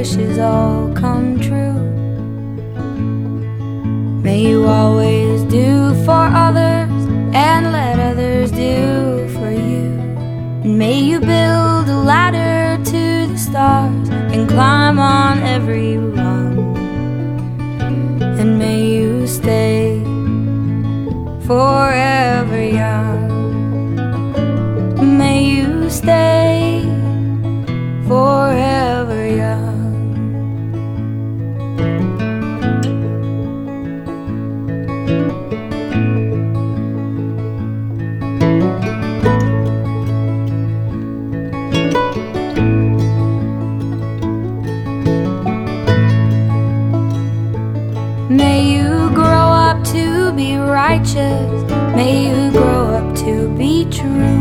wishes all come true. May you always do for others and let others do for you. And may you build a ladder to the stars and climb on every rung. And may you stay forever young. May you stay forever young. May you grow up to be righteous. May you grow up to be true.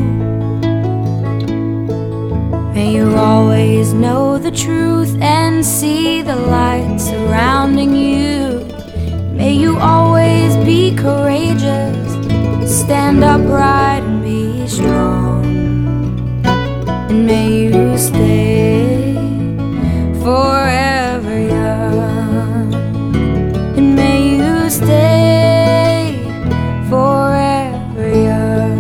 May you always know the truth and see the light surrounding you. May you always be courageous, stand upright and be strong. And may you stay forever young. And may you stay forever young.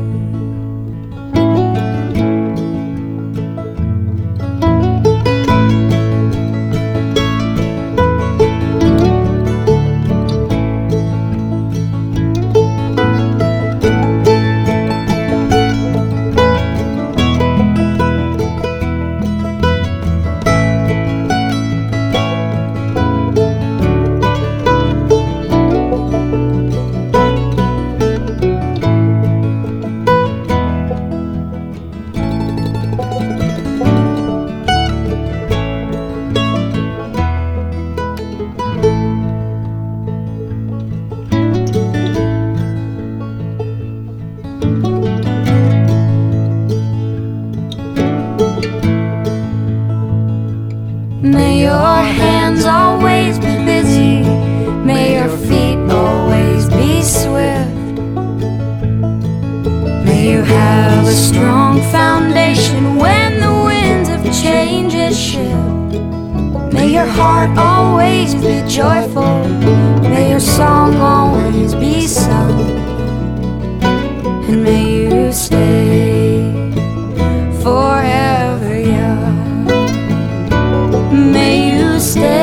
May your hands always be busy. May your feet always be swift. May you have a strong foundation when the winds of change shift. May your heart always be joyful. May your song always be sung. And may you stay forever young. May you stay